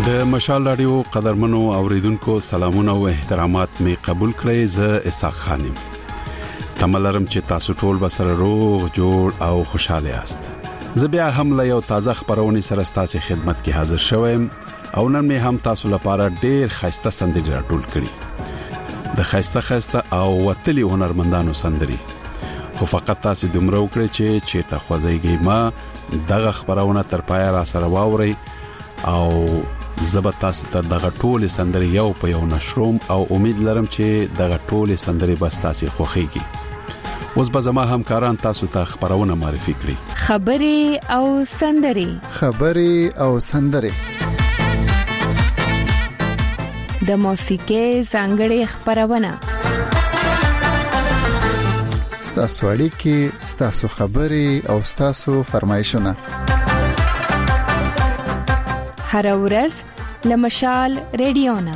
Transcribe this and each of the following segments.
د مشال رادیو قدرمنو اوریدونکو سلامونه او احترامات می قبول کړئ. زه اسحاق خانم تملرم چې تاسو ټول بسره روغ جوړ او خوشاله یاست. زه بیا هم له یو تازه خبرونه سره ستاسو خدمت کې حاضر شوم او نن می هم تاسو لپاره ډېر خاصه سندري راټول کړي. د خاصه او وتلي هنرمندانو سندري. خو فقط تاسو دومره وکړئ چې تخوځيږئ ما دغه خبرونه تر پای را سره واورئ او زبر تاسو ته دغه ټول سندري یو په یو نشروم او امید لرم چې دغه ټول سندري بس تاسو خوخيږي. اوس به زما همکاران تاسو ته خبرونه معرفي کړي. خبري او سندري د موسیقي څنګه خبرونه ستاسو اړیکې، ستاسو خبري او ستاسو فرمایشونه هر ورځ لمشال رادیونا.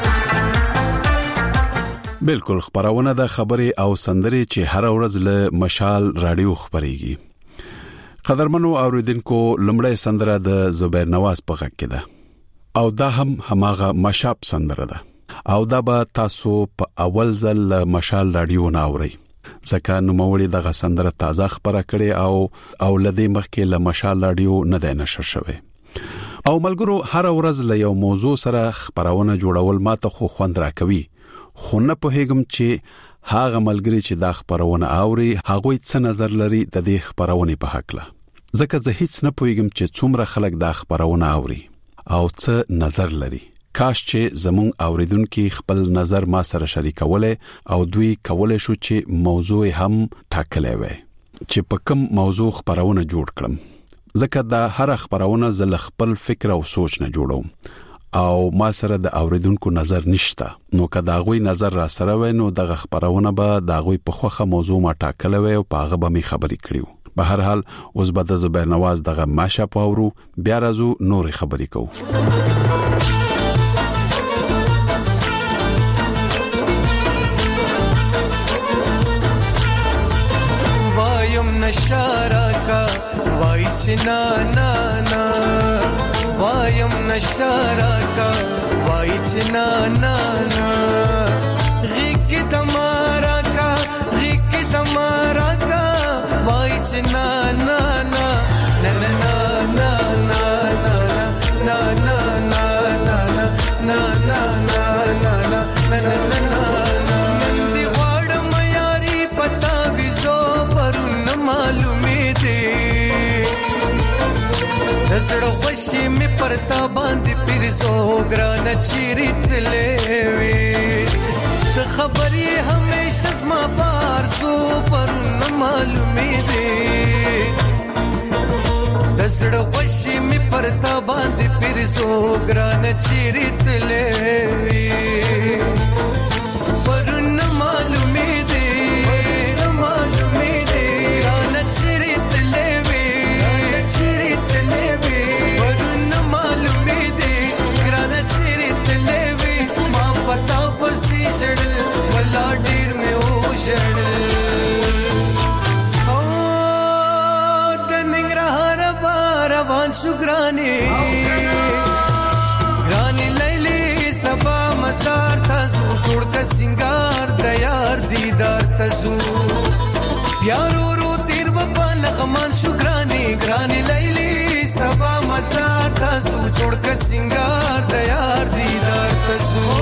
بالکل خبرونه د خبري او سندري چې هر ورځ له مشال رادیو خبريږي. قدرمنو اوریدونکو لمړی سندره د زبیر نواز په غږ کې ده او دا هم هماغه مشاب سندره ده او دا به تاسو په اول ځل مشال رادیو ناوري. ځکه نو موري دغه سندره تازه خبره کړي او لدی مخکې له مشال رادیو نه ده نشر شوه. او ملګرو هر ورځ له یو موضوع سره خبرونه جوړول ماته خو خوند راکوي. خو نه په هیګم چې هاغه ملګری چې دا خبرونه اوري هغه څه نظر لري د دې خبرونه په حق له. ځکه زه هیڅ نه پوهیږم چې څومره خلک دا خبرونه اوري او څه نظر لري. کاش چې زمون اوریدونکو خپل نظر ما سره شریکوله او دوی کولای شو چې موضوع هم ټاکلې وي چې په کوم موضوع خبرونه جوړ کړم. ځکه دا هر خبرونه زل خپل فکر او سوچ نه جوړوم او ما سره د اوریدونکو نظر نشته. نو که دا غوي نظر را سره وای نو دغه خبرونه به دا غوي په خوخه موضوع ما ټاکلې وي او پاغه به می خبري کړیو. به هر حال اوس به د زبیر نواز دغه ماشه پاورو بیا راځو نور خبري کوو. وایم نشارا کا وای چنا نا نا وایم نشارا کا وای چنا نا نا غیک تمہارا کا غیک تمہارا کا وای چنا نا نا نا نا نا نا نا نا نا نا نا نا نا نا نا دی وړ میاري پتا وزو پرن معلومه دي زړه خوشي می پرتا باندې پیرزو ګران چیرت لوي د خبري همیشه زما بار سو پر نه معلومه دي زړه خوشي می پرتا باندې پیرزو ګران چیرت لوي پر نه معلومه دي شړل ولا ډیر مې او شړل او د ننګرهار روان شو ګراني لیلی سبا مسار تاسو جوړ کا سنگار د یار دیدار تاسو پیارو رو تیر په لغمان شو ګراني لیلی سبا مسار تاسو جوړ کا سنگار د یار دیدار تاسو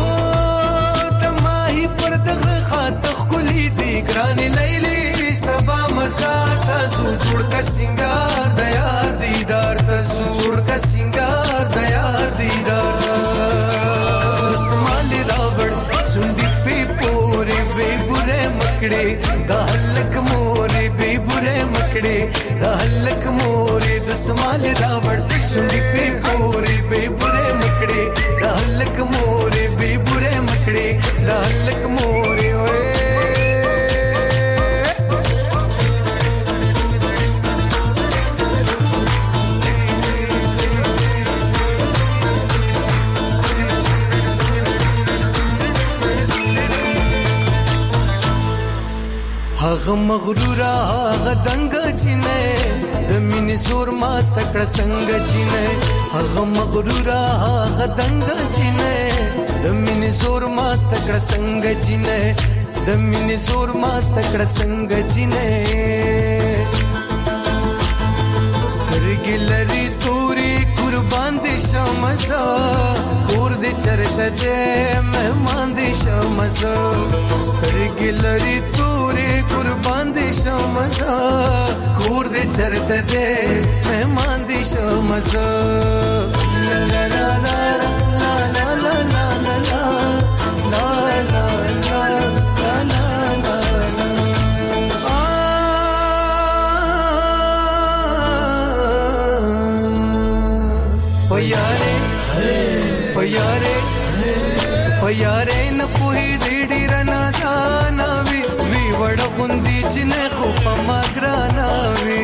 پر دغه خاطخ کلی دی ګران لیلی سبا مسار تاسو جوړ کا سنگار د یار دیدار تاسو جوړ کا سنگار د یار دیدار اسمال راوړ سندي په پورې به بره مکړې د هلک مورې به بره مکړې د هلک مورې د اسمال راوړ سندي په پورې به بره مکړې د هلک مورې به بره مکړې د هلک مورې وې هغه مغرور هغه دنګ چینه د مینې زور ما تکړه څنګه چینه هغه مغرور هغه دنګ چینه د مینې زور ما تکړه څنګه چینه د مینې زور ما تکړه څنګه چینه سترګې لري توري قربان دي شمزه کور دې چرته دې مهمان دي شمزه سترګې لري توري قربان دي شمزه کور دې چرته دې مهمان دي شمزه لا لا لا لا لا لا لا پياره نه پوي دې ډیر نه جانا وي وړ غوندي چې نه خو په ماګرانا وي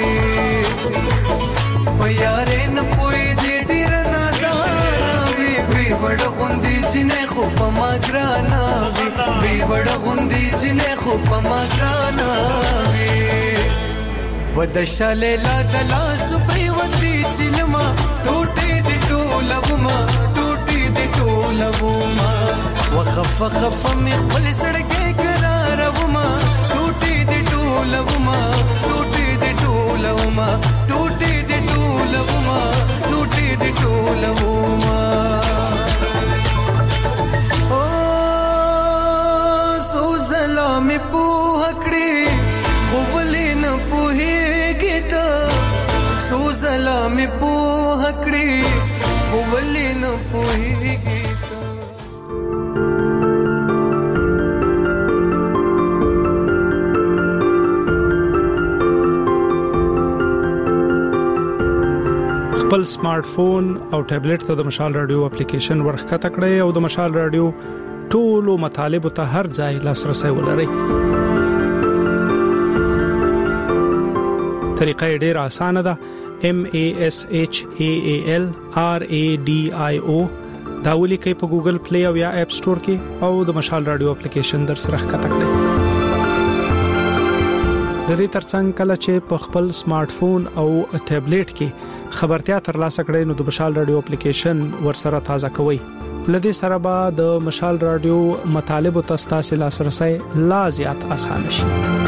پياره نه پوي دې ډیر نه جانا وي وړ غوندي چې نه خو په ماګرانا وي وړ غوندي چې نه خو په ماګرانا وي ودشاله لا دلا سپریوتی چلما ټوټې دې ټولوما لوما وخف مې خپل سړکې قراروما ټوټې دې ټولوما ټوټې دې ټولوما ټوټې دې ټولوما ټوټې دې ټولوما او سو زلامې په هکړې خو ولې نه پوهېږې ته سو زلامې په هکړې خو ولې نه پوهېږې خپل سمارټ فون او ټابلیټ ته د مشال رادیو اپلیکیشن ورخته کړئ او د مشال رادیو ټولو مطالب ته هر ځای لاسرسي ولرئ. طریقه ډېره اسانه ده. MASHAAL RADIO دا ولیکئ په ګوګل پلی او یا اپ سٹور کې او د مشال رادیو اپلیکیشن در سره ښکته کړئ. د دې ترڅنګ کله چې په خپل سمارټ فون او ټابلیټ کې خبرتیا ترلاسه کړئ نو د مشال رادیو اپلیکیشن ورسره تازه کوئ. لدې سره به د مشال رادیو مطالب او تاسو لاسرسي لا زیات اسانه شي.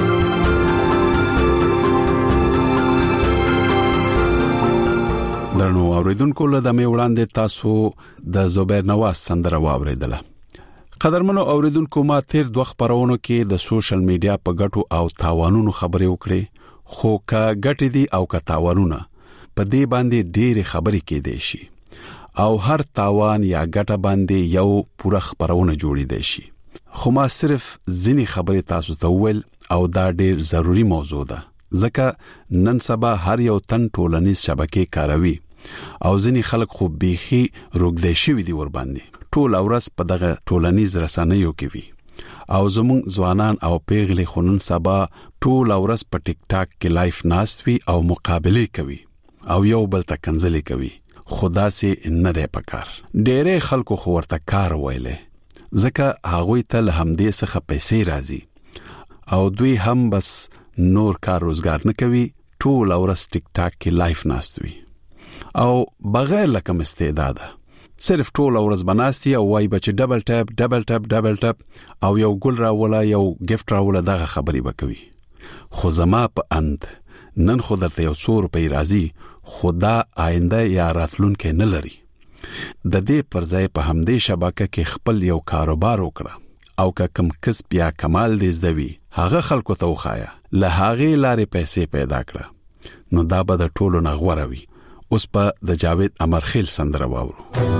درنو اوریدونکو له دمه وړاندې تاسو د زبیر نواز سندره واوریدله. قدرمنو اوریدونکو ما تیر دوه خبرونو کې د سوشل میډیا په ګټو او تاوانونو خبرې وکړې خو کا ګټې دي او کا تاوانونه په دې باندې ډېر خبرې کېدې شي او هر تاوان یا ګټه باندې یو پوره خبرونه جوړې دي شي خو ما صرف ځینی خبرې تاسو ته ویل او دا ډېر ضروری موضوع ده ځکه نن سبا هر یو تن ټولنیز شبکې کاروي او ځینی خلک خو بيخي روګدې شوی دي ور باندې ټول اورس په دغه ټولنیز رسنیو کې وي او زموږ ځوانان او پیغلې خونن سبا ټول اورس په ټیک ټاک کې لایف ناست وي او مقابله کوي او یو بل ته کنځلې کوي. خدا سي نه ده پکار ډېرې خلکو خو ورته کار وایله ځکه هغه ته له همدې څخه پیسې راځي او دوی هم بس نور کار روزګار نه کوي ټول اورس ټیک ټاک کې لایف ناست وي او بغیر لکه استعداد صرف ټول اورس بناستي او وای بچ ډبل ټاپ او یو ګل راولا یو گیفت راولا دغه خبري وکوي. خو زما په اند نن خو درته یو څو روپۍ راځي خدا آینده یا راتلونکې نه لري. د دې پر ځای په همدې شبکه کې خپل یو کاروبار وکړه او که کم کسب یا کمال دې زدوي هغه خلکو ته وخایا له هغه لارې پیسې پیدا کړه نو دا به د ټولو نغوره وي. اوس په د جاوید امرخیل سندره واورو.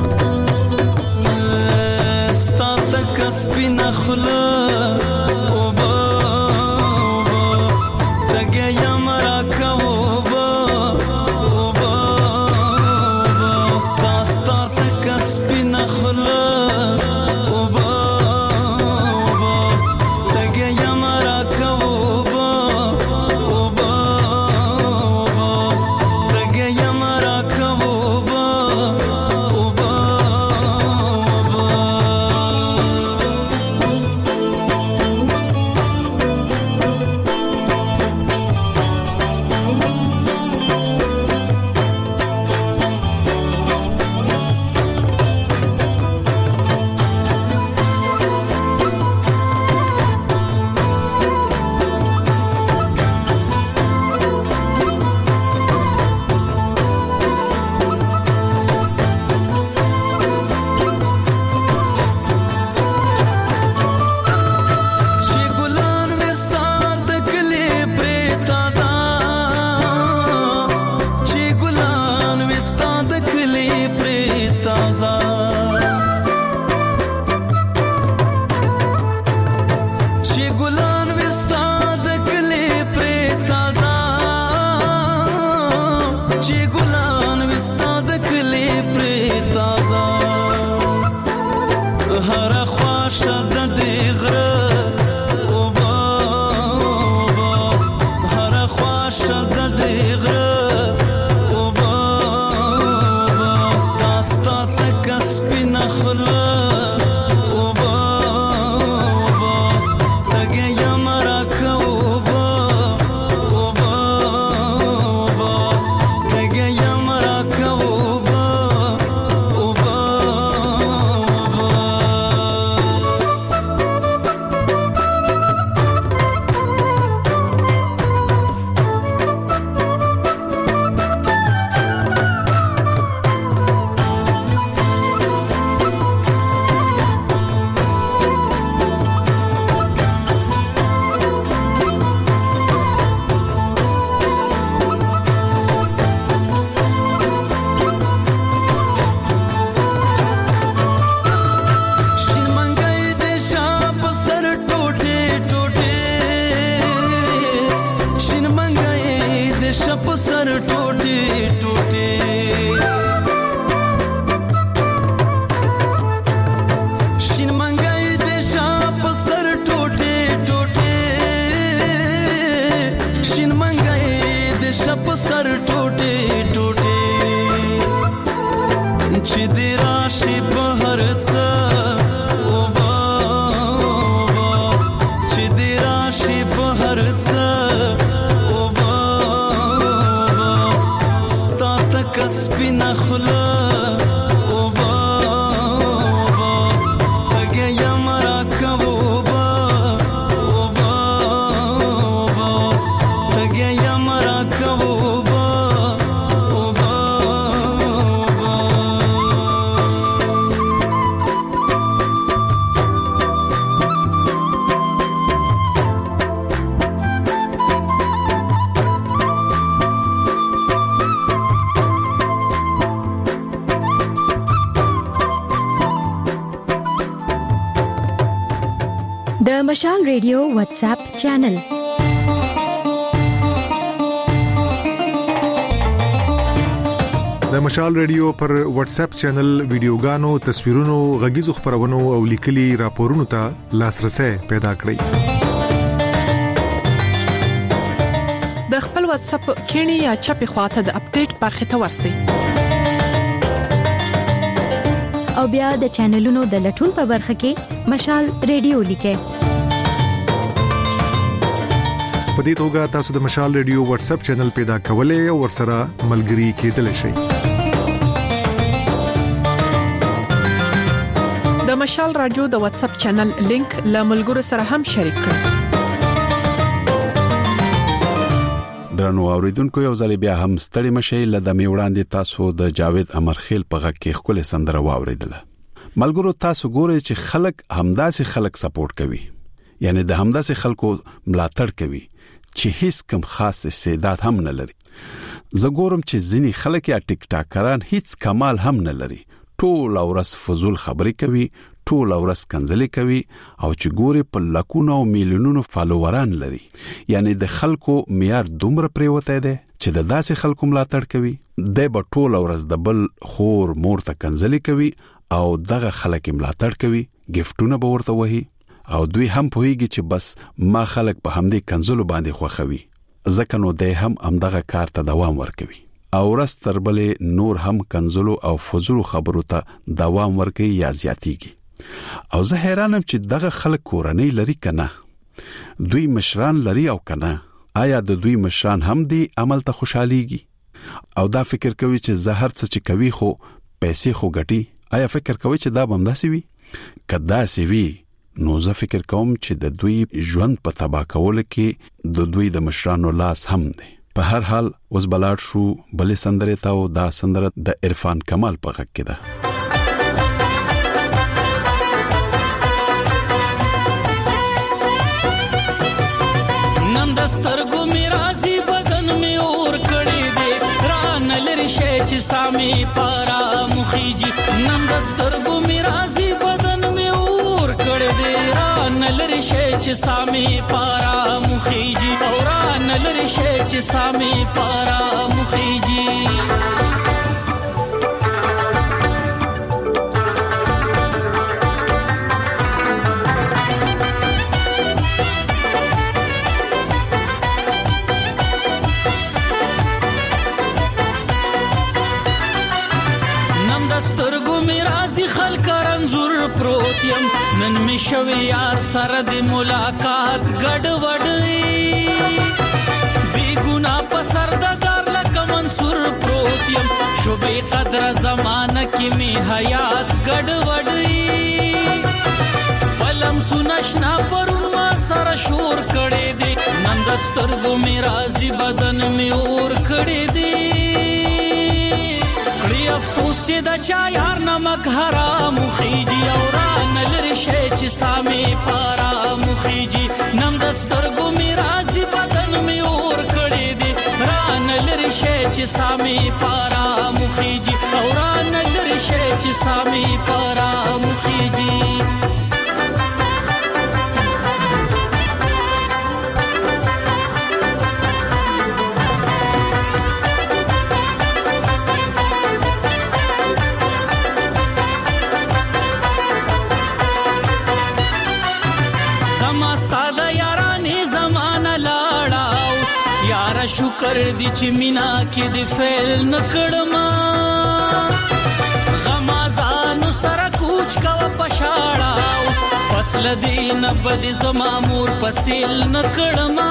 ستاسو کسب نه خلا چې ګلان وستا د کلی پرې تازه چې ګلان وستا د کلی پرې تازه هر خواشه د دې غره او با هر خواشه د دې غره او با داستا تک سپینه خله د مشال ریډیو واتس اپ چینل د مشال ریډیو پر واتس اپ چینل ویډیوګانو، تصویرونو، غږیزو خبرونو او لیکلي راپورونو ته لاسرسي پیدا کړئ. د خپل واتس اپ کینی یا چپی خواته د اپډیټ برخه ته ورسئ. او بیا د چینلونو د لټون په برخه کې مشال ریډیو لیکئ. په دې توګه تاسو د مشال ریډیو واتس اپ چینل پیدا کولای او ورسره ملګري کېدلی شئ. د مشال رادیو د واتس اپ چینل لینک له ملګرو سره هم شریک کړئ. درنو اوریدونکو، یو ځل بیا هم ستړي مشئ. لدې میوړاندې تاسو د جاوید امرخیل په غږ کې خپل سندره واوریدله. ملګرو، تاسو ګورئ چې خلک همداسې خلک سپورټ کوي، یعنی د همداسې خلکو ملاتړ کوي چې هیڅ کم خاص استعداد هم نه لري. زه ګورم چې ځینی خلک یا ټیک ټاکران هیڅ کمال هم نه لري، ټول ورځ فزول خبرې کوي، ټول ورځ کنځلې کوي او چې ګوري په لکونو او میلیونونو فالووران لري. یعنی د خلکو معیار دومره پریوته دی چې د داسې خلکو ملاتړ کوي، د ټول ورځ د بل خور مور ته کنځلې کوي او دغه خلک ملاتړ کوي، گیفټونه به ورته وهي او دوی هم پوهیږي چې بس ما خلک په همدې کنځلو باندې خوخوي، ځکه نو دوی هم همدغه کار ته دوام ورکوي او رستربلې نور هم کنځلو او فزول خبرو ته دوام ورکوي یا زیاتیږي. او زه حیرانم چې دغه خلک کورنۍ لري کنه، دوی مشران لري او کنه، آیا د دوی مشران هم دی عمل ته خوشاليږي او دا فکر کوي چې زهر څه چې کوي خو پیسې خو ګټي؟ آیا فکر کوي چې دا بمداسي وي؟ کدا سی وی نو زه فکر کوم چې د دوی ژوند په تبا کول کې د دوی د مشرانو لاس هم دی. په هر حال اوس بلاړ شو بلې سندره ته، او دا سندره د عرفان کمال په غږ کې ده. نن دسترګو می راځي بدن می اور کړي دي، ران لری شي چې سامي پارا مخيجي. نن دسترګو می راځي بدن می اور کړي دي، ران لری شي چې سامي پارا مخيجي اوران لری شي چې سامي پارا مخيجي سترګو می رازي خلک رنزور پروت يم نن می شوي یار سره د ملاقات ګډوډي بي ګنا په سر د دار لکه منصور پروت يم شوبې قدر زمانہ کې می حیات ګډوډي پلم سنشنا پرون ما سره شور کړي دي نن د سترګو می رازي بدن می اور کړي دي افسوس چې د چا یار نمک حرام خيجي اوران لری شي چې سامي پارا مخيجي نم د سترګو می رازي بدن می اور کړي دي ران لری شي چې سامي پارا مخيجي اوران لری شي چې سامي پارا مخيجي شکر دی چې مینا کې دی فیل نکړما غمازانو سره کوچ کا پښاړه اوس فصل دی نه بد زما مور فصل نکړما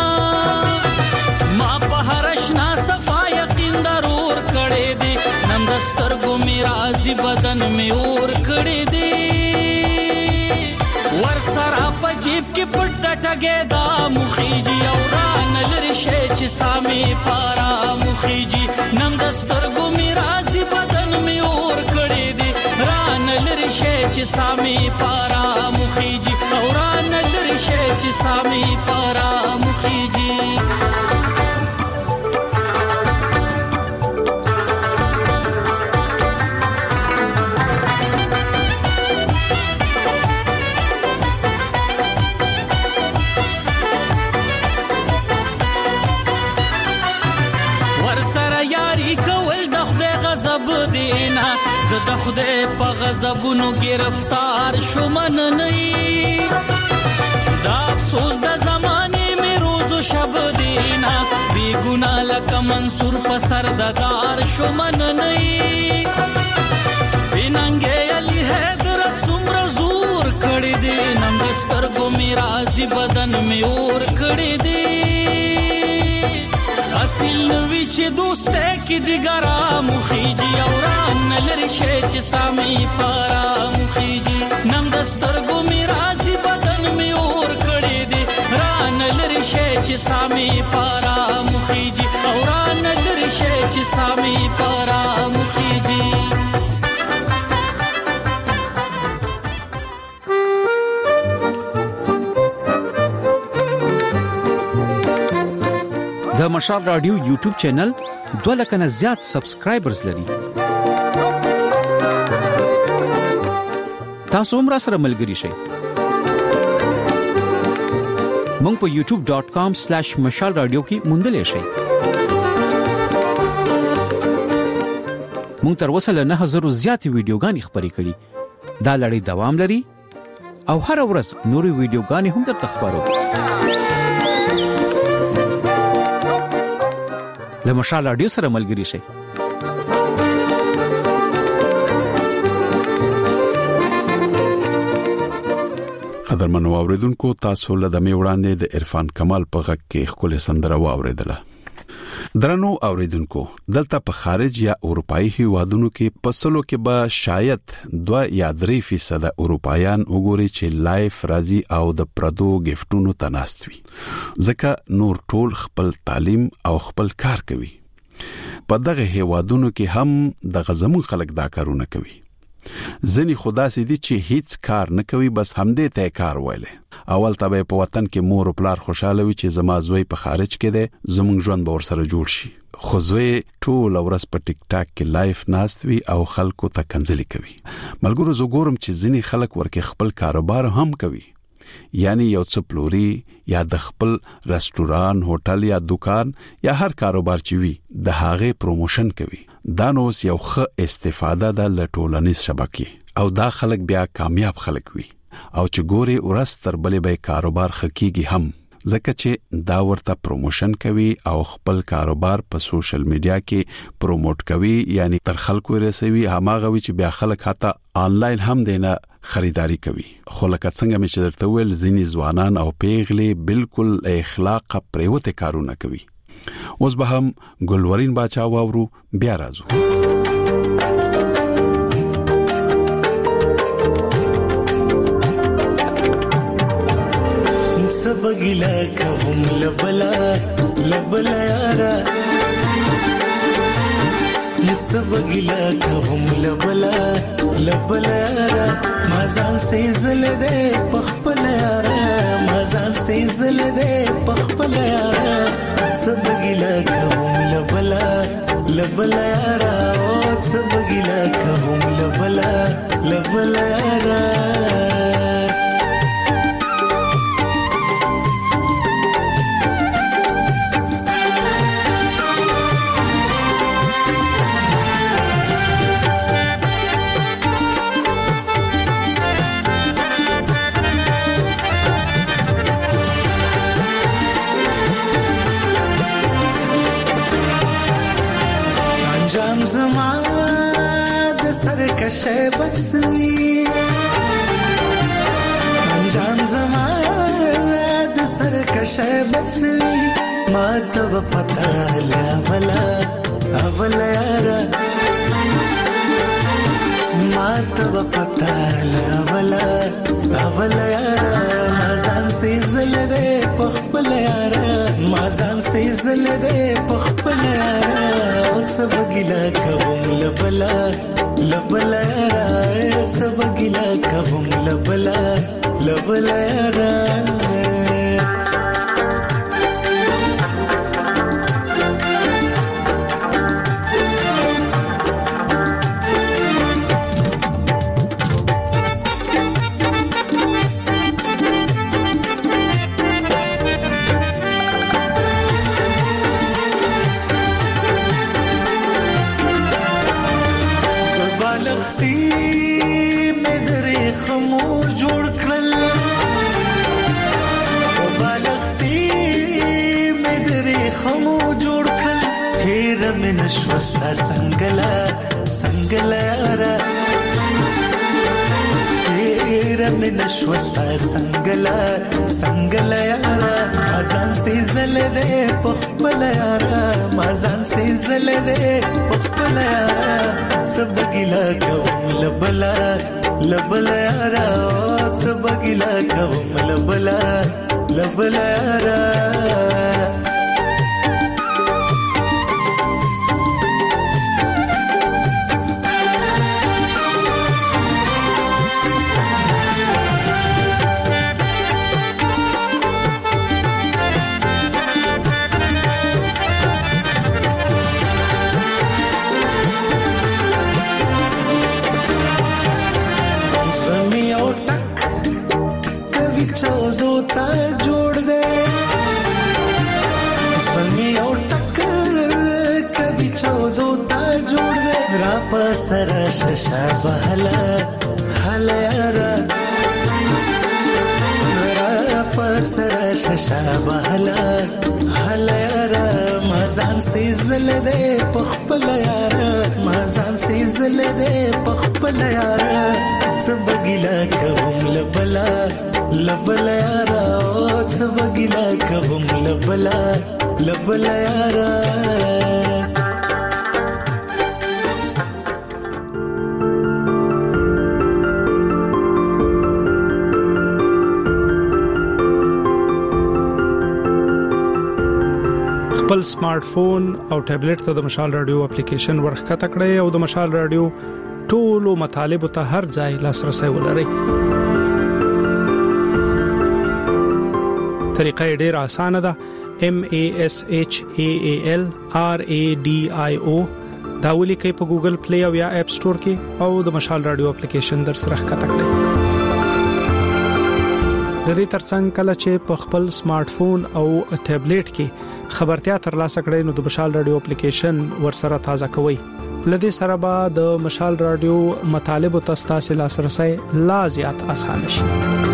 ما په هرشنا صفا یقین ضرور کړې دی نن دسترګو می رازي بدن می اور کړې دی ور سره په جیب کې پټ ټګه دا مخيجي اوران لری شي چې سامي پارا مخيجي نم دسترګو می رازي بدن می اور کړې دي ران لری شي چې سامي پارا مخيجي اوران لری شي چې سامي پارا مخيجي د خدای په غضبونو گرفتار شومن نه دا افسوس د زمانه می روز او شب دینا بی ګنا لک منصور په سر د دار شومن نه بننګ علی حیدر سمر زور کړی دی نن سترګو می رازي بدن می اور کړی دی اصل نوی چې دوسته کې دیګرا مخيجي اوران لری شي چې سامي پارا مخيجي نم دسترګو می رازي بدن می اور کړی دی ران لری شي چې سامي پارا مخيجي اوران لری شي چې سامي پارا مخيجي د مشال رادیو یوټیوب چینل 2 لک نه زیات سبسکرایبرز لري تاسو هم را سره ملګری شئ مونږ په youtube.com/mashalradio کې موندلې شئ مونږ تر اوسه له 9000 زیات ویډیوګانې خبرې کړې دا لړۍ دوام لري او هر ورځ نوري ویډیوګانې هم درته خبرو له مشال رادیو سره ملګری شئ قدرمنو اوریدونکو تاسو له دمه وړاندې د عرفان کمال په غږ کې خپل سندره واوریدله درنو اوریدونکو دلته په خارج یا اروپאי هیوادونو کې پسلو کې به شاید 2 یا 3% اروپایان وګوري چې لایف راځي او د پردو گیفټونو تناستوي ځکه نور ټول خپل تعلیم او خپل کار کوي په دغه هیوادونو کې هم د غزمون خلک دا کارونه کوي ځنی خدا سي دي چې هیڅ کار نه کوي بس همدې ته کار وایله اول تبه په وطن کې مور او پلار خوشاله وي چې زما زوی په خارج کې ده زمونږ ژوند به ورسره جوړ شي خو زوی ټول ورځ په ټیک ټاک کې لایف ناستوي او خلکو ته کنځلي کوي ملګرو زه ګورم چې ځنی خلک ورکه خپل کاروبار هم کوي یعنی یو څه پلوري یا د خپل رستوران، هوټل یا دکان یا هر کاروبار چې وي د هغه پروموشن کوي. دا نو یو ښه استفاده ده له ټولنیز شبکې او دا خلک بیا کامیاب خلک وي او چې ګوري ورځ تر بلې به کاروبار خکېږي هم ځکه چې دا ورته پروموشن کوي او خپل کاروبار په سوشل میډیا کې پروموټ کوي، یعنی تر خلکو رسوي. هماغه وی چې بیا خلک حتی آنلاین هم دینه خریداري کوي. خو لکه څنګه مې چې درته ویل ځینې ځوانان او پیغلې بالکل اخلاق پریوته کارونه کوي. اوس به هم ګلورین باچا واورو، بیا راځو. سبګلا کوم لبلا یارا، سبګلا کوم لبلا یارا، مازان سي زل دې پخپل یارا، مازان سي زل دې پخپل یارا، سبګلا کوم لبلا یارا، او سبګلا کوم لبلا یارا. زما د سرکشه بدسوي، انجام زما د سرکشه بدسوي، ما ته پتا لا اولا یارا، ما ته پتا لا اولا یارا، مازان سي زل دې پخپل یارا، مازان سي زل دې پخپل یارا، سبګلا کوم لبلا یارا، سبګلا کوم لبلا یارا. نشوستا سنگلا یارا، تیرا میں نشوستا سنگلا یارا، مازان سی زل دے پخپل یارا، مازان سی زل دے پخپل یارا، سبګلا کوم لبلا یارا، سبګلا کوم لبلا یارا. سرا ششا بهلا یارا، را سرا ششا بهلا یارا، مازان سي زل دې پخپل یارا، مازان سي زل دې پخپل یارا، سبګلا کوم لبلا یارا، سبګلا کوم لبلا یارا. خپل سمارټ فون او ټابلیټ ته د مشال رادیو اپلیکیشن ورخته کړئ او د مشال رادیو ټولو مطالب ته هر ځای لاسرسي ولرئ. طریقه ډېره اسانه ده. MASHAAL RADIO دا ولیکئ په ګوګل پلی او یا اپ سٹور کې او د مشال رادیو اپلیکیشن در سره ښکته کړئ. د دې ترڅنګ کله چې په خپل سمارټ فون او ټابلیټ کې خبرتیا ترلاسه کړئ نو د مشال رادیو اپلیکیشن ورسره تازه کوئ. لدې سره به د مشال رادیو مطالب او تاسو لاسرسي لا زیات اسانه شي.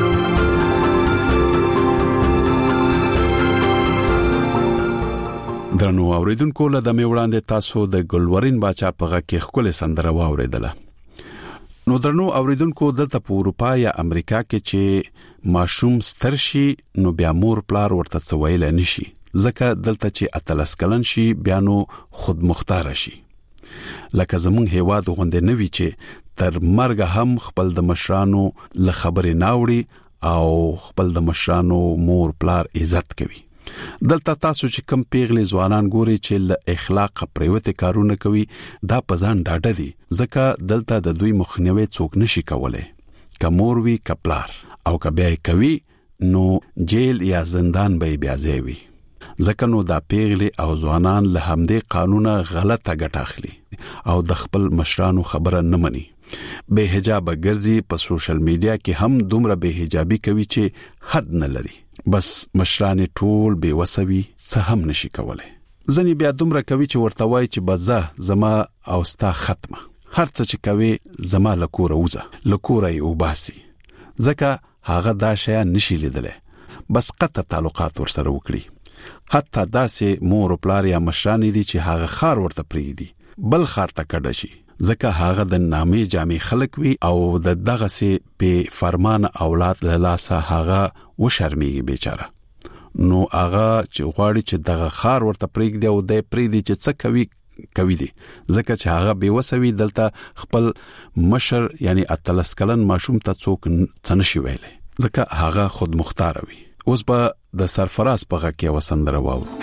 درنو اوریدونکو له دمه وړاندې تاسو د ګلورین باچا په غږ کې خپل سندره واوریدله. نو درنو اوریدونکو دلته په اروپا یا امریکا کې چې ماشوم سترشي نو بیا مور پلار ورته څویل نشي ځکه دلته چې اتلس کلن شي بیا نو خود مختار شي. لکه زمون هیواد غونډه نوي چې تر مرګ هم خپل د مشرانو له خبرې ناوړي او خپل د مشرانو مور پلار عزت کوي. دلته تاسو چې کم پیغلي ځوانان ګوري چې له اخلاق پریوته کارونه کوي دا پزان ډاډه دي ځکه دلته د دوی مخنیوي څوک نشي کولای. کمور وی کپلار او کبه کوي نو جیل یا زندان به بیا ځوي ځکه نو دا پیغلي او ځوانان له همدې قانونه غلطه ګټه اخلي او د خپل مشرانو خبره نه مني. به حجاب ګرځي په سوشل میډیا کې هم دومره به حجابي کوي چې حد نه لري. بس مشران ټول به وسوي څه هم نشي کولای. ځنی بیا دومره کوي چې ورته وای چې بزه زما او ستا ختمه هر څه چې کوي زما لکوره وځه لکوره یې وباسي ځکه هغه دا شی نشي لیدله بس قطع تعلقات ورسره وکړي. حتی داسې مور او پلار یا مشران دي چې هغه خار ورته پریدي بل خار ته کډه شي ځکه هغه د نامې جامع خلک وي او د دغه سي په فرمان اولاد له لاسه هغه و شرمېږي بیچاره. نو هغه چې غواړي چې دغه خار ورته پریږدي او د پریدي چې څه کوي دي ځکه چې هغه به وسوي دلته خپل مشر یعنی اتلس کلن ماشوم ته څوک څنشي ویلي ځکه هغه خود مختار وي. اوس به د سرفراز په غږ کې وسندره واورو.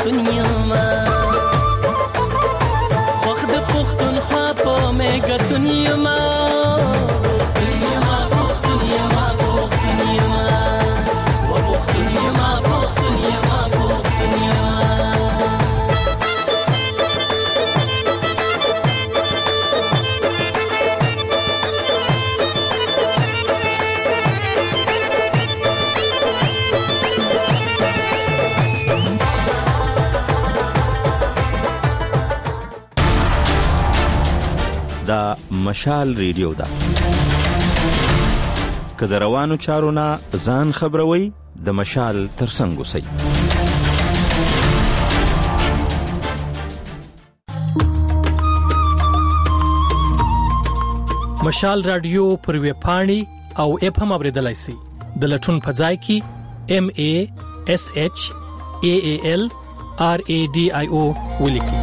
پښتون یم خوخ د پښتون خوا په میګتون یم دا مشال ریډیو ده که د روانو چارو نه ځان خبروي د مشال ترڅنګ اوسئ مشال رادیو پر ویب پاڼې او اپ هم اوریدلای شئ د لټون په ځای کې MASHAALRADIO ولیکئ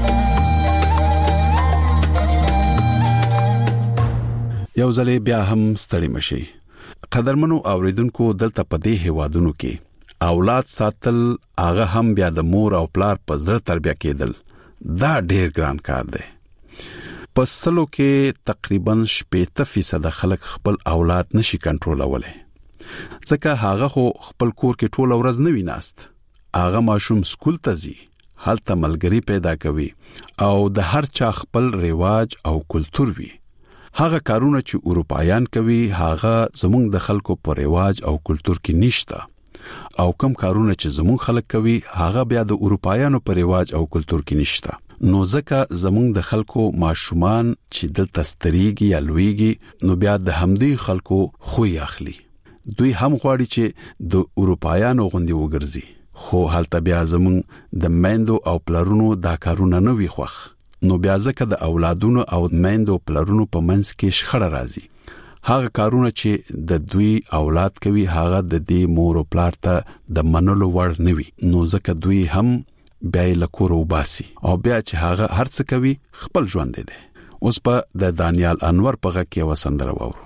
یو ځلې بیا هم ستړي مشي قدرمنو اوریدونکو دلته په دې هوادونو کې اولاد ساتل هغه هم بیا د مور او پلار په زړه تربیه کېدل دا ډېر ګران کار دی پسلو کې تقریبا 80% خلک خپل اولاد نشي کنټرولولای ځکه هغه خپل کور کې ټول ورځ نه ویناست هغه ماشوم سکول ته ځي هلته ملګری پیدا کوي او د هر چا خپل رواج او کلچر وي هغه کارونه چې اروپایان کوي هغه زموږ د خلکو په رواج او کلچر کې نشته او کوم کارونه چې زموږ خلک کوي هغه بیا د اروپایانو په رواج او کلچر کې نشته نو ځکه زموږ د خلکو ماشومان چې دلته ستريږي یا لويږي نو بیا د همدې خلکو خوې اخلي دوی هم غواړي چې د اروپایانو غوندي وګرځي خو هلته بیا زموږ د میندو او پلرونو دا کارونه نه وي خوښ نو بیا ځکه د اولادونو او میندو پلرونو په منځ کې شخړه راځي هغه کارونه چې د دوی اولاد کوي هغه د دې مور او پلار ته د منلو وړ نه وي نو ځکه دوی هم بیا له کور وباسي او بیا چې هغه هرڅ کوي خپل ژوند دی اوس په د دانیال انور په غږ کې وسندره وورو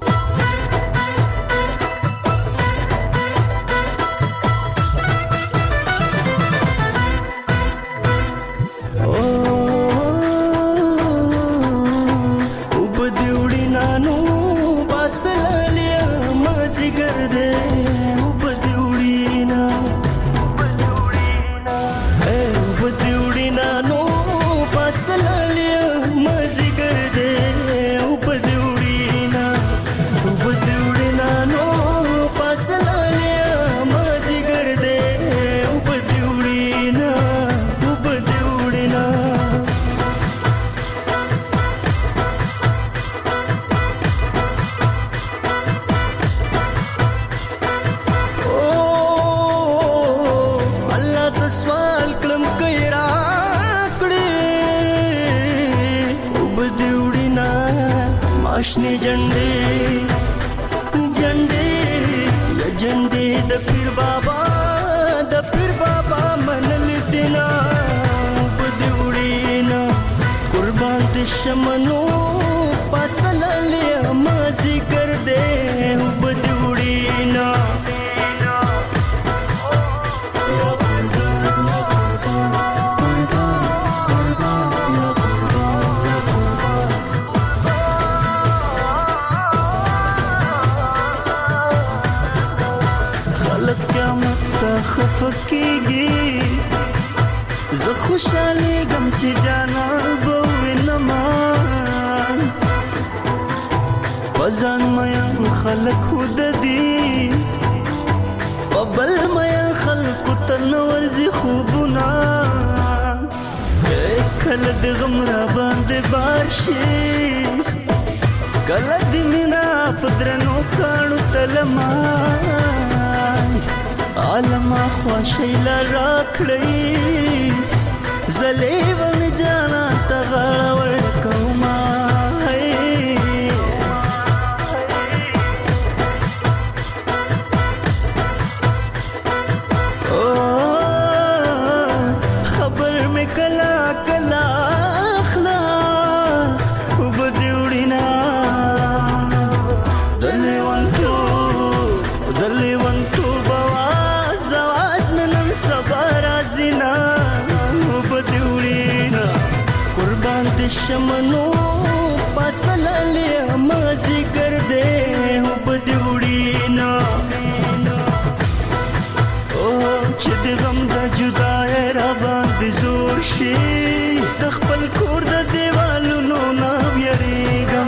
آشنی جنڈے جنڈے یا جنڈے د پیر بابا منل دینا بدوڑینا قربان د شمنو پاسل لیا مازی کر دے بدوڑینا خفکیږي زه خوشاله غم چې جانا بوینما وزن مې خلق خود دي وبل مې خلق تنور زي خوبنا کله د غم را باندې بارشي کله د مینا پدرنو کانو تلما عالم خوشیل راکړی زلې ون جانا تغړ ور کوما او خبر مې کلا کلا اخلا وبدوړینا دلې وانتو سبا رازینا شمنو پسللې مازی ګرځې هو بدوړینا او چې د غم د جدای را باندې زور شي تخپل کور د دیوالونو نه ویریږم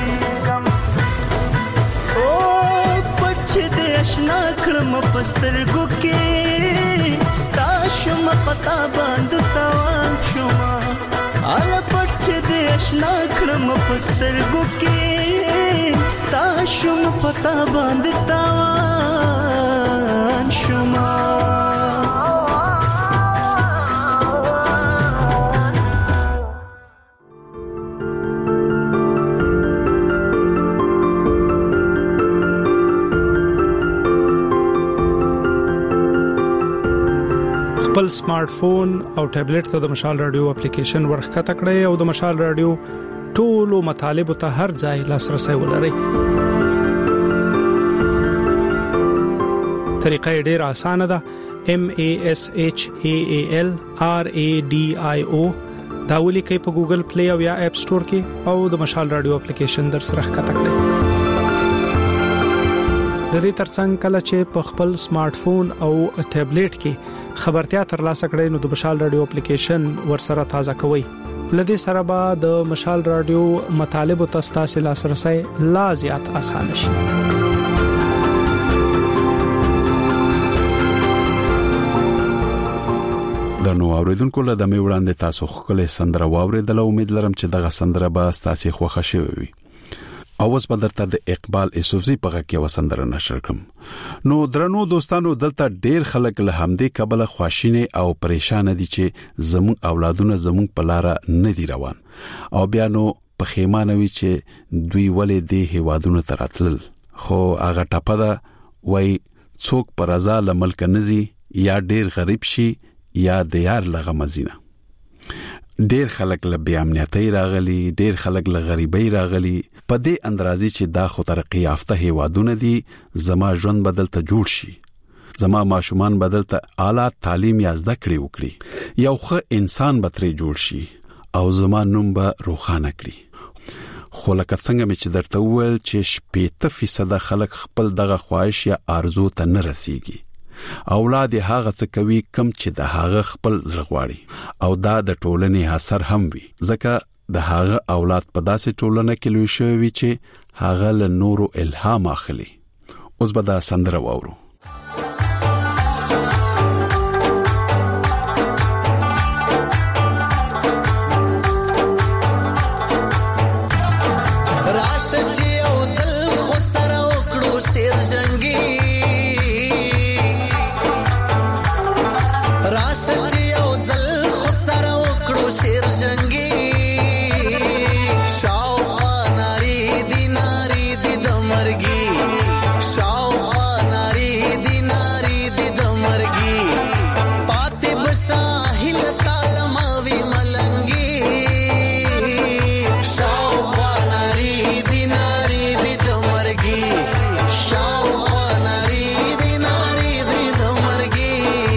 او پچ دې آشنا کړم پسترګو کې ستا شم پتا باندې تاوان شوما ال پچ دې آشنا کړم پسترګو کې ستا شم پتا باندې تاوان شوما خپل سمارټ فون او ټابلیټ ته د مشال رادیو اپلیکیشن ورخکته کړئ او د مشال رادیو ټولو مطالب ته هر ځای لاسرسي ولرئ. طریقه ډیره اسانه ده. MASHAALRADIO دا ولیکئ په ګوګل پلی او یا اپ سٹور کې او د مشال رادیو اپلیکیشن در سره ښکته کړئ. د دې ترڅنګ کله چې په خپل سمارټ فون او ټابلیټ کې خبرتیا ترلاسه کړئ نو د مشال رادیو اپلیکیشن ورسره تازه کوئ. لدې سره به د مشال رادیو مطالب او تاسو لاسرسي لا زیات آسان شي. د نو اوریدونکو له دمه وړاندې تاسو خپل سندره واوریدل او امید لرم چې دغه سندره به تاسو خوښه شي وي. اوس به درته د اقبال اسوفزي په غږ کې وسندره نشر کوم. نو درنو دوستانو دلته ډیر خلک له همدې کبله خواشینه او پریشان دي چې زمون اولادونه زمون په لار نه دی روان او بیا نو په خیمانوي چې دوی ولې د هیوادونو تراتل خو هغه ټپه ده وای څوک پر رضا لملک نزي یا ډیر غریب شي یا د یار لغمزینه. ډیر خلک له بی امنیتۍ راغلي، ډیر خلک له غریبۍ راغلي، په دې اندرازي چې دا خو ترقی یافته هیوادونه دي، زما ژوند بدلته جوړ شي، زما ماشومان بدلته اعلی تعلیم یا زده کړې وکړي، یو ښه انسان به ترې جوړ شي او زما نوم به روښانه کړي. خو لکه څنګه مې چې درته وویل چې 80% خلک خپل دغه خواهش یا آرزو ته نه رسیږي. اولاد هغه څه کوي کم چې د هغه خپل زړه غواړي او دا د ټولنې اثر هم وي، ځکه د هغه اولاد په داسې ټولنه کې لوی شوی چې هغه له نورو الهام اخلي. اوس به دا سندره واورو. راشه چې او زل خو سره وکړو شیر جنگي، راشه چې او زل خو سره وکړو شیر جنگي، شاوخوا ناری دی د مرګي، شاوخوا ناری دی د مرګي، پاتې بساحل تالماوي ملنګي، شاوخوا ناری دی د مرګي، شاوخوا ناری دی د مرګي.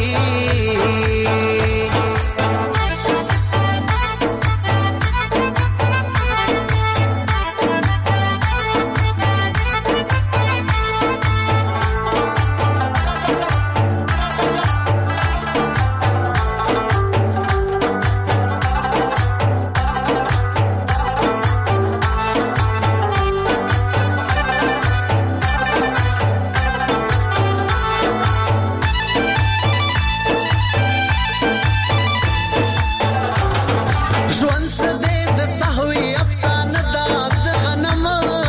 ژوند سده د سهوی افسانه دا د غنم،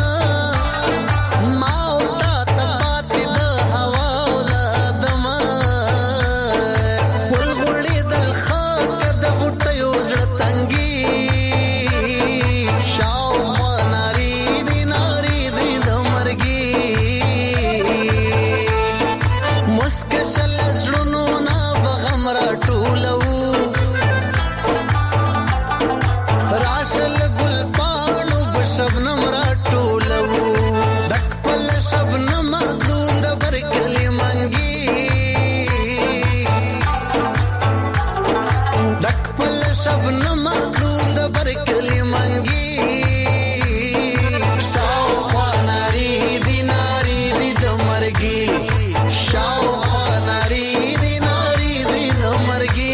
ما او تا پاتې د هوا او د دم، ولغړې دل خاک د غټیو زړه تنګي، شاوخوا ناری دی د مرګي، مسکه شل زړونو نه بغم را ټولو، راشل گل پانو بشبنم را ټولو، دک پل شبنم دون د برکلی منګي، دک پل شبنم دون د برکلی اورنګي شاوخوا ناری دی د مرګي شاوخوا ناری دی د مرګي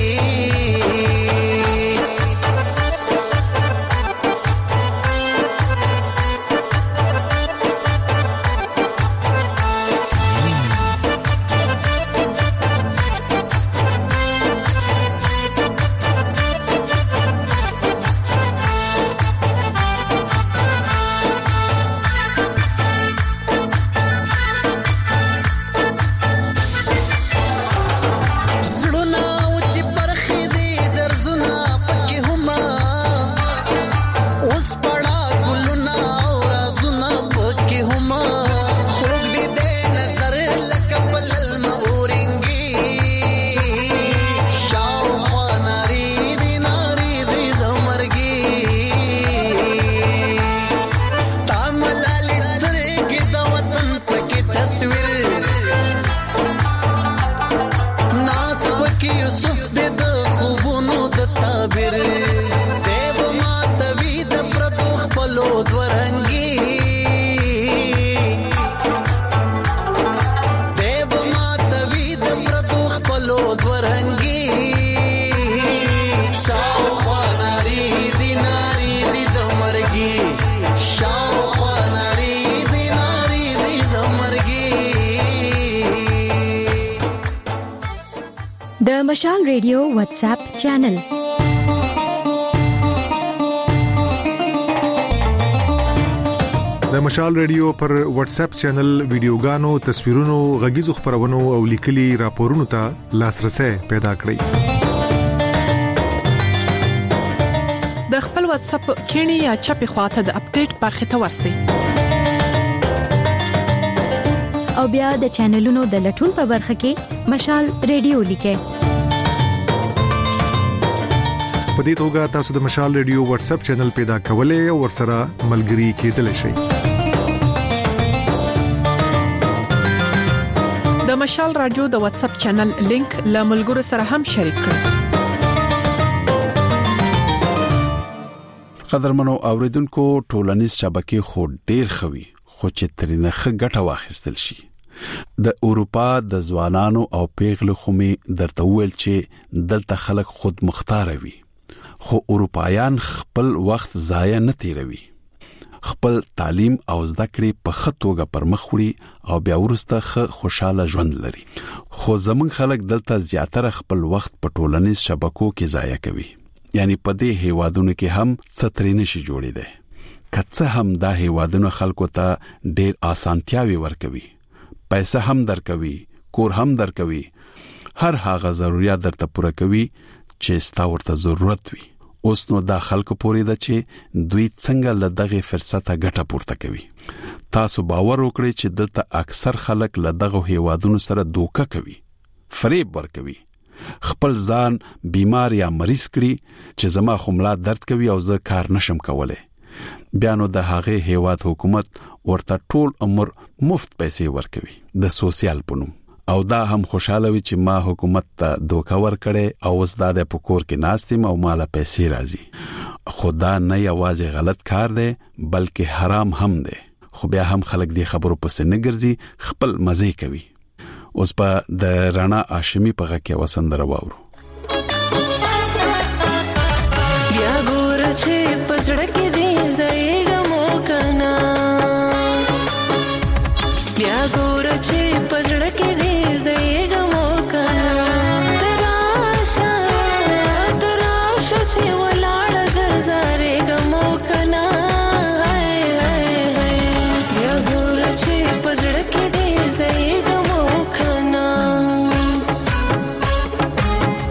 د مشال ریډیو واتس اپ چینل د مشال ریډیو پر واتس اپ چینل ویډیوګانو تصویرونو غږیزو خبرونو او لیکلي راپورونو ته لاسرسي پیدا کړئ د خپل واتس اپ کینی یا چپی خواته د اپډیټ برخه ته ورسئ او بیا د چینلونو د لټون په برخه کې مشال ریډیو لیکه په دې توګه تاسو د مشال ریډیو واتس اپ چینل پیدا کولای او ورسره ملګري کېدلی شئ د مشال رادیو د واتس اپ چینل لینک له ملګرو سره هم شریک کړئ قدرمنو اوریدونکو ټولنیز شبکې خو ډیر خوي خو چې ترنه ښه ګټه واخیستل شي د اروپا د ځوانانو او پیغلو خمي درته ویل چې دلته خلک خود مختار وي خو اروپایان خپل وخت ضایع نه تیروي خپل تعلیم او زده کړې په خطوګه پرمخ وړي او بیا ورسته خوشاله ژوند لري خو زمون خلک دلته زیاتره خپل وخت په ټولنیز شبکو کې ضایع کوي یعنی په دې هیوادونو کې هم ستري نشي جوړېده کڅه هم دا هیوادونو خلکو ته ډېر اسانتیاوي ورکوي پیسې هم درکوي کور هم درکوي هر هغه ضرورت درته پوره کوي چې ستا ورته ضرورت وي اوس نو دا خلکو پورې ده چې دوی څنګه له دغه فرصته ګټه پورته کوي تاسو باور وکړئ چې دلته اکثر خلک له دغه هیوادونو سره دوکه کوي فریب ورکوي خپل ځان بیمار یا مریض کړي چې زما خملا درد کوي او زه کار نشم کولای بیا نو د هغه هیواد حکومت ورته ټول عمر مفت پیسې ورکوي د سوسیال پونم او دا هم خوشاله وي چې ما حکومت ته دوکا ورکړي او اوس د پکور کې ناستم او مال پیسې راځي خدا نه یوازې غلط کار دی بلکې حرام هم دی خو بیا هم خلک دې خبرو پسې نه ګرځي خپل مزه کوي اوس په د رانا هاشمي په غکه وسندره واورو بیا ګور چې پزړه کې دې زېګه مو کنا بیا ګور چې پزړه کې دې زېګه مو کنا تراشه چې ولاړ درځره ګمو کنا بیا ګور چې پزړه کې دې زېګه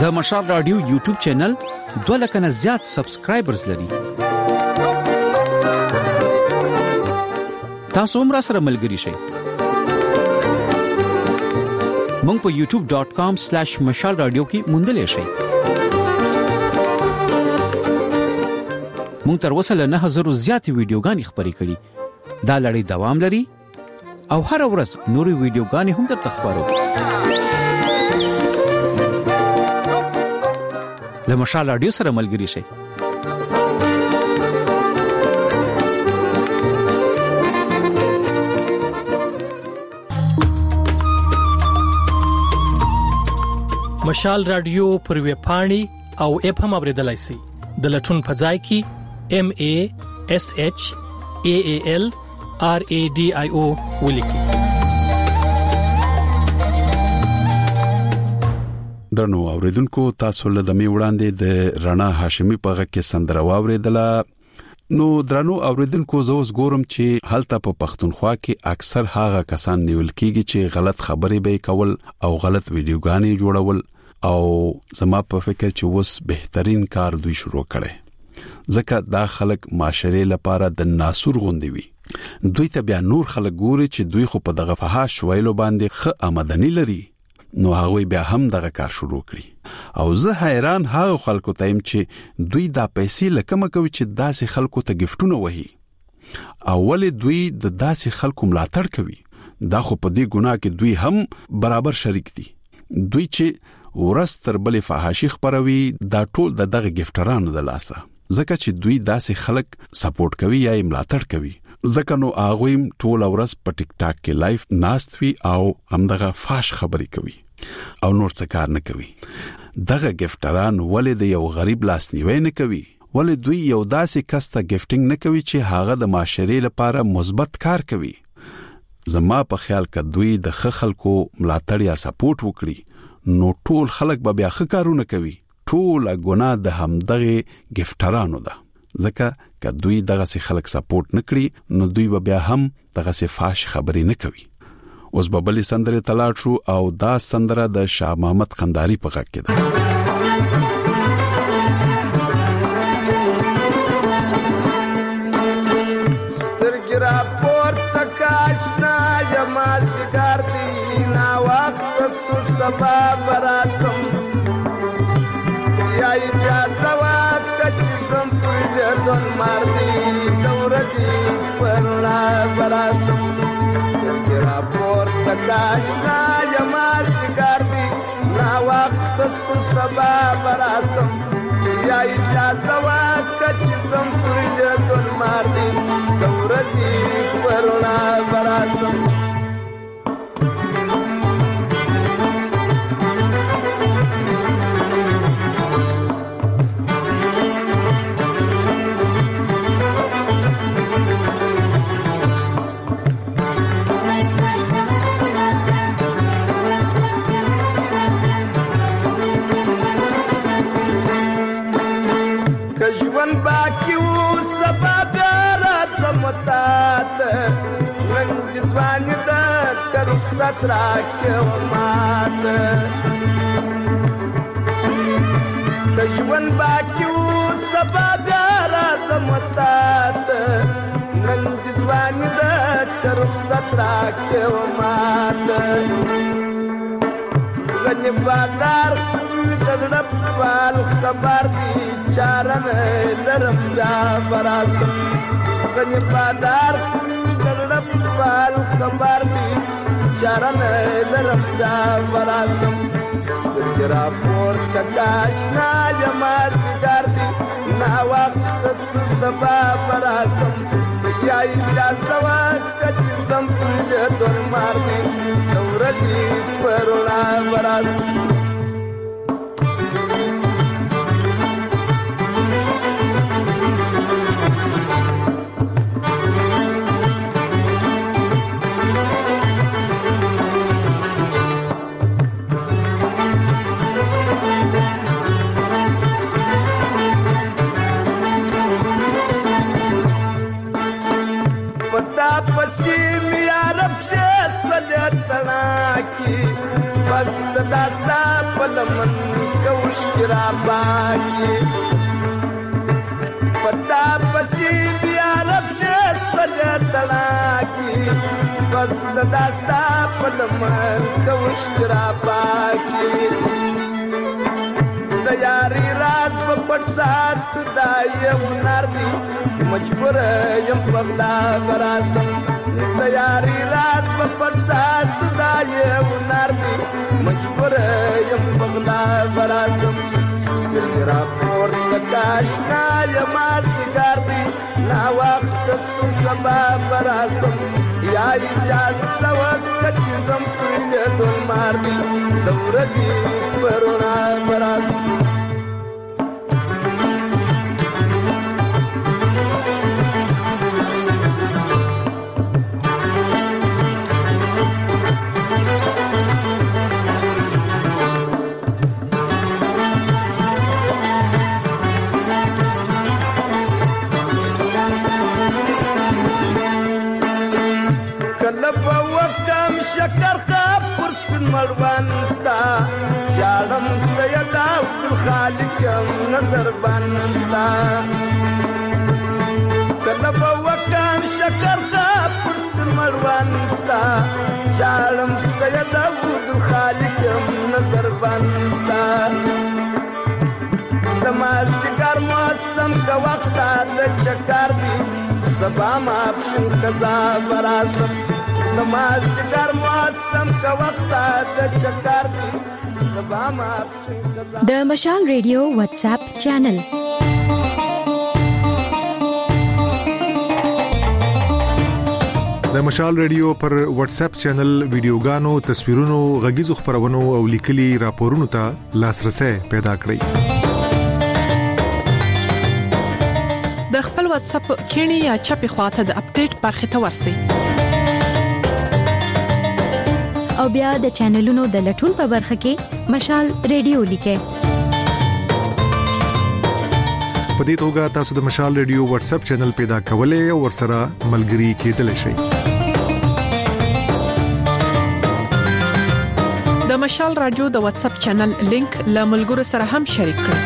د مشال رادیو یوټیوب چینل 2 لک نه زیات سبسکرایبرز لري. تاسو هم سره ملګري شئ. مونږ په youtube.com/mashalradio کې موندل شئ. مونږ تر اوسه له 9000 زیات ویډیوګانې خپرې کړې. دا لړۍ دوام لري او هر ورځ نوري ویډیوګانې هم درته خبرو. له مشال رادیو سره ملګري شئ. مشال رادیو پر ویب پاڼې او اپ هم اوریدلای شئ. د لټون په ځای کې MASHALRADIO ولیکئ. درنو اوریدونکو تاسو له دمه وړاندې د رڼا هاشمي په غږ کې سندره واوریدله. نو درنو اوریدونکو زه اوس ګورم چې هلته په پښتونخوا کې اکثر هغه کسان نیول کیږي چې غلط خبرې به کول او غلط ویډیوګانې جوړول او زما په فکر چې اوس بهترین کار دوی شروع کړي. ځکه دا خلک معاشري لپاره د ناسور غوندي وي. دوی ته بیا نور خلک ګوري چې دوی خو په دغه فحاش ویلو باندې ښه آمدنی لري. نو هغه بیا هم دغه کار شروع کړي او زه حیران هغه خلکو ته يم چې دوی دا پیسې لکه کوي چې داسې خلکو ته گیفټونه وهي. اول دوی د داسې خلکو ملاتړ کوي. دا خو په دې ګناه کې دوی هم برابر شریک دي. دوی چې ورستر بلې فحاشي خبروي دا ټول دغه گیفټرانو د لاسه. ځکه چې دوی داسې خلک سپورټ کوي یا ملاتړ کوي. ځکه نو هغه ټول ورځ په ټیک ټاک کې لایف ناست وي او همدغه فاش خبري کوي او نور څه کار نه کوي. دغه گیفټران ولې د یو غریب لاس نیوي نه کوي؟ ولې دوی یو داسې کس ته گیفټینګ نه کوي چې هغه د معاشري لپاره مثبت کار کوي؟ زما په خیال کې دوی د خلکو ملاتړ یا سپورټ وکړي نو ټول خلک به بیا ښه کارونه کوي. ټول ګناه د همدغه گیفټرانو ده. ځکه که دوی دغه سي خلک سپورټ نکړي نو دوی به بیا هم دغه سي فاش خبري نه کوي. اوس به بلې سندره تلاړ شو او دا سندره د شاه محمد قنداری په غږ کې ده. سترګرا پورته کاشنا یما ذکر دی نا وخت سبا براسم یا اجازه وخت چې کوم پر دون مارني دورتي پرلا براسم سترګرا پورته کاشنا یما ذکر دی نا وخت سبا براسم یا اجازه وخت چې کوم پر دون مارني دورتي پرلا براسم ستراکه و مات کژون باکیو سبا بیارا زمتات ننج ځواني د کرو ستراکه و مات غنی بادار دړپ وال خبر دي چارن درم دا براسم غنی بادار دړپ وال خبر دي چارن درم دا براسم سترګرا پورته کاشنا یما ذکر دی نا وخت سبا براسم یا اجازه وخت چې دم په دون مارني دورتي پرلا براسم پسې میا رب شس ولتنا کی بس داستا پلمن کوش کرا باکی پتا پسې میا رب شس ولتنا کی بس داستا پلمن کوش کرا باکی یاري راز په پټ سات دایم نار دی مجبور یم پغلا براسم یاري راز په پټ سات دایم نار دی مجبور یم پغلا براسم سپیرا پور تکاشنا یماز ګار دی نا وخت سو سبا براسم یا اجازه وخت چې زم ته دل مار دی دورځي پرونا براسم شکر خاب پرس پن مروان ستا شاڑم سید عبد الخالق نظر بان ستا کلب وکام شکر خاب پرس پن مروان ستا شاڑم سید عبد الخالق نظر بان ستا دماز دگر موسم کا وقت ستا دچکار دی سبا مابشن قضا براسم نماز دگر موسم کا وقت د چکر دی سبا ما د مشال ریډیو واتس اپ چینل د مشال ریډیو پر واتس اپ چینل ویډیوګانو تصویرونو غږیزو خبرونو او لیکلي راپورونو ته لاسرسي پیدا کړئ د خپل واتس اپ کینی یا چپی خواته د اپډیټ برخه ته ورسئ او بیا د چینلونو د لټون په برخه کې مشال ریډیو لیکه په دې توګه تاسو د مشال ریډیو واتس اپ چینل پیدا کولای او ورسره ملګري کېدلی شئ د مشال رادیو د واتس اپ چینل لینک له ملګرو سره هم شریک کړئ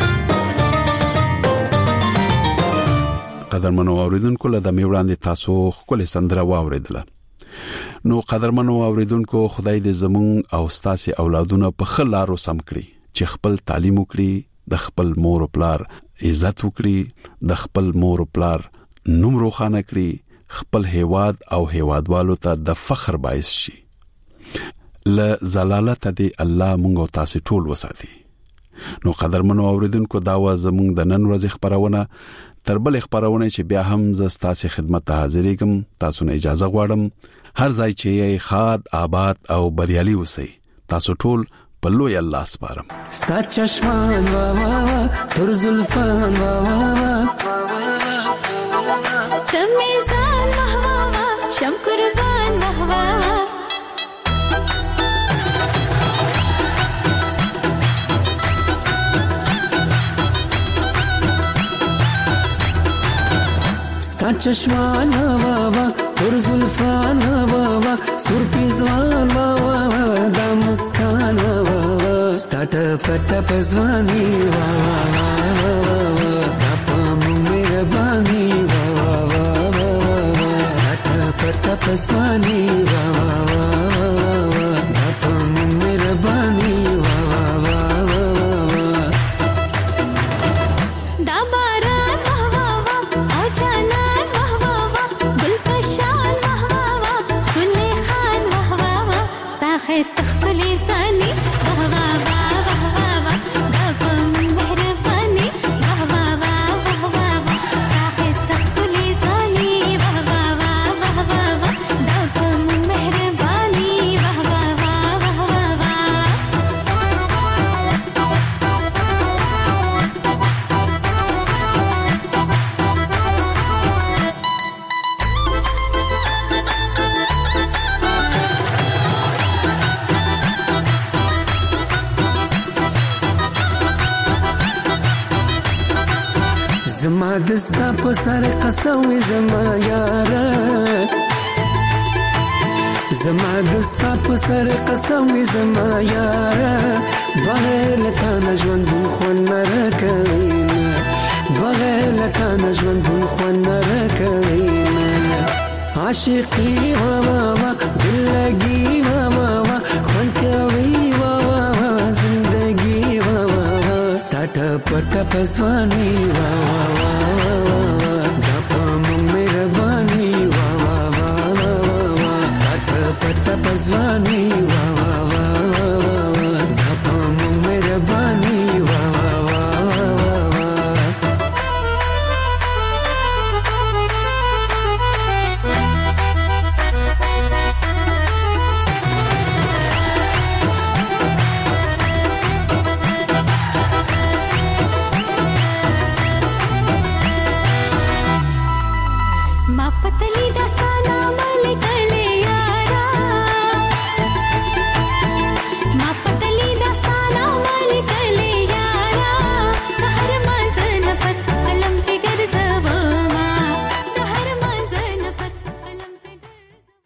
قدرمنو اوریدونکو له دمه وړاندې تاسو خپل سندره واوریدله نو قدرمنو اوریدونکو خدای دې زمون او ستاسو اولادونه په خلارو سم کړي چې خپل تعلیم وکړي د خپل مور او پلار عزت وکړي د خپل مور او پلار نوم روښانه کړي خپل هیواد او هیوادوالو ته د فخر باعث شي ل زلالت دې الله مونږ او تاسو ټول وساتي نو قدرمنو اوریدونکو دا و زمون د نن ورځې خبرونه تربل خبرونه چې بیا هم ز ستاسو خدمت ته حاضرېږم تاسو نه اجازه غواړم هر ځای چې یې خاد آباد او بریالي اوسئ تاسو ټول په لوی الله سپارم ستا چشمان وا وا تر زلفان وا وا تمیزان وا وا شم قربان وا وا ستا چشمان وا وا تر زلفان وا وا سر پیزوان وا وا دا مسکان وا وا ستا ټپ پزوانی وا وا دا پام مهرباني وا وا ستا ټپ پزوانی وا وا دا پام مهرباني وا وا دا باران وا وا او جانا استغفلي ساني واه واه واه واه دا پم مهرباني واه واه واه واه استغفلي ساني واه واه واه واه دا پم مهرباني واه واه واه زما دستا په سر قسم زما یاره زما دستا په سر قسم زما یارا بغیر لتا نژوند خو نه راکوي بغیر لتا نژوند خو نه راکوي عاشقي وا وا وا دلګي وا وا وا خون کوي وا وا وا زندگی وا وا وا ستات پټ پسواني وا وا وا دا پم مهرباني وا وا وا وا ستات پټ پسواني